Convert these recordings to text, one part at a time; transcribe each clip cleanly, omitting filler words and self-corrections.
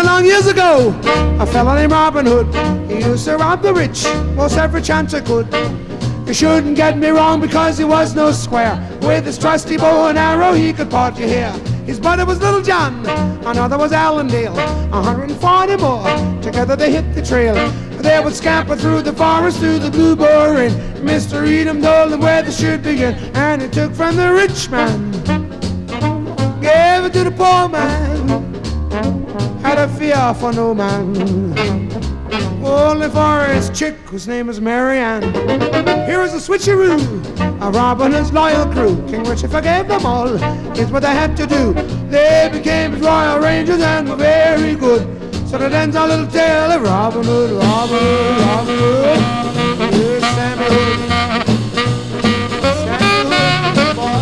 long years ago, a fella named Robin Hood, he used to rob the rich most every chance he could. You shouldn't get me wrong because he was no square. With his trusty bow and arrow he could part your hair. His brother was Little John, another was Allendale, 140 more, together they hit the trail. They would scamper through the forest, through the bluebird, and Mr. Edom told them where they should begin. And he took from the rich man, gave it to the poor man, had a fear for no man, only for his chick whose name was Mary Ann. Here is a switcheroo, a Robin Hood's loyal crew. King Richard forgave them all, here's what they had to do. They became his royal rangers and were very good. So that ends our little tale of Robin Hood, Robin Hood, Robin Hood. Here's Sammy Hood, Sammy Hood, boy.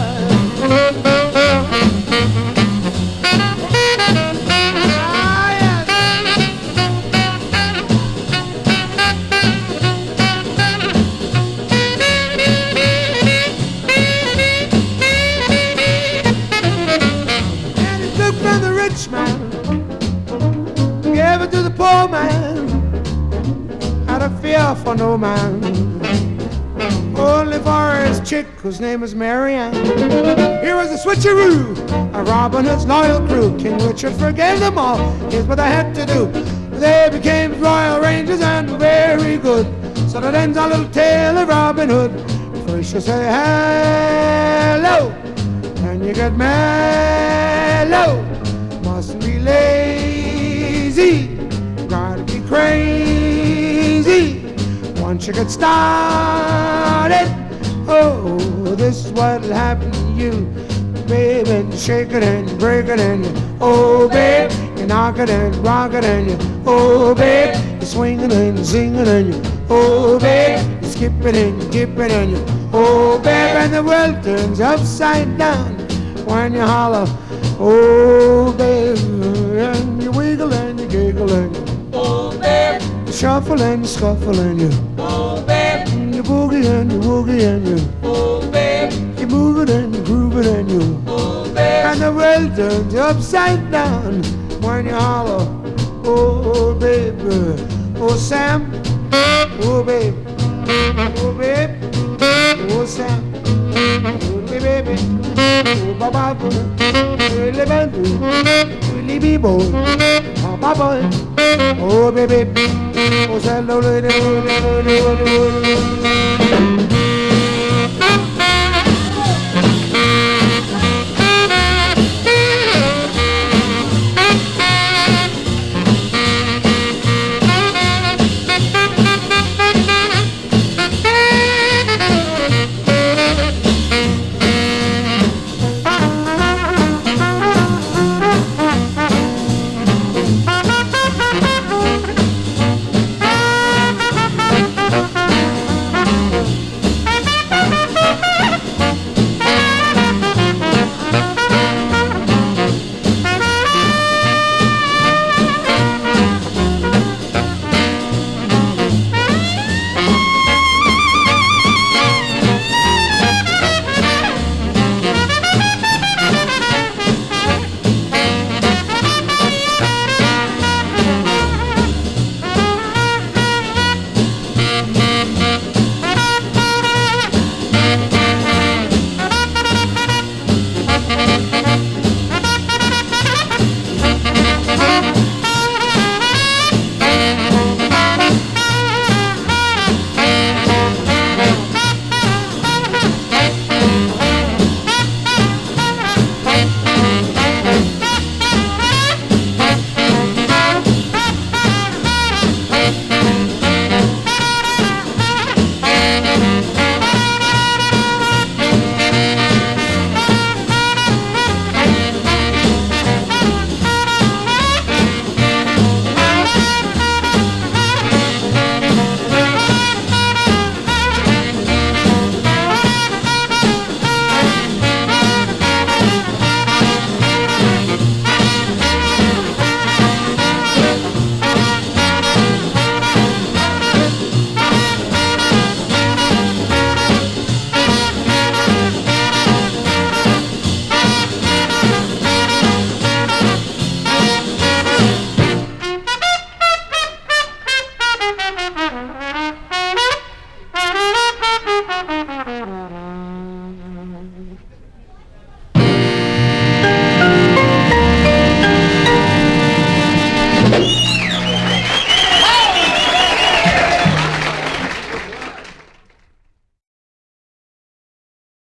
To the poor man, had a fear for no man, only for his chick whose name was Mary Ann. Here was a switcheroo, a Robin Hood's loyal crew. King Richard forgave them all, here's what they had to do. They became royal rangers and were very good. So that ends our little tale of Robin Hood. First you say hello, and you get mellow. Mustn't be lazy, gotta be crazy. Once you get started, oh, this is what'll happen to you. Baby, and you shake it and you break it and you, oh, babe, you knock it and you rock it and you, oh, babe, you swing it and you sing it and you, oh, babe, you skip it and you dip it and you, oh, babe, and the world turns upside down when you holler, oh, babe, and you wiggle and you giggle and you, oh, babe, you shuffle and you scuffle and you, oh, babe, you boogie and you woogie and you, oh, babe, you move it and you groove it and you, oh, babe, and the world turns upside down when you holler, oh, baby, oh, Sam, oh, babe, oh, babe, oh, Sam, oh, baby, oh, baba, oh, baby, oh, baba, oh, baby, oh,